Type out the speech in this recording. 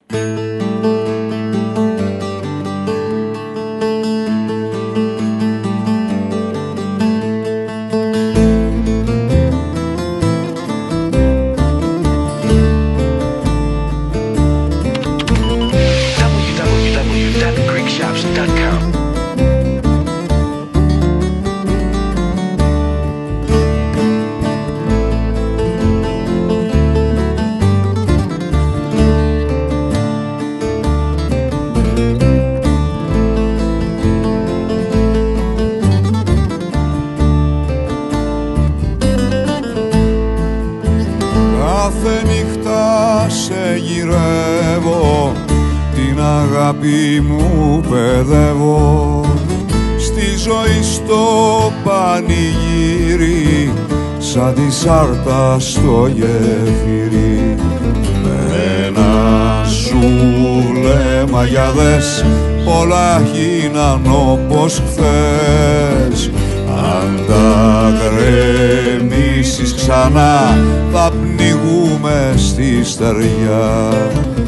Κάθε νύχτα σε γυρεύω, την αγάπη μου παιδεύω, στη ζωή στο πανηγύρι, σαν τη σάρτα στο γεφύρι. Με ένα σου λέμα για δες, πολλά γίναν όπως χθες. Αν τα γκρεμίσεις ξανά, θα πνιγούμε στη στεριά.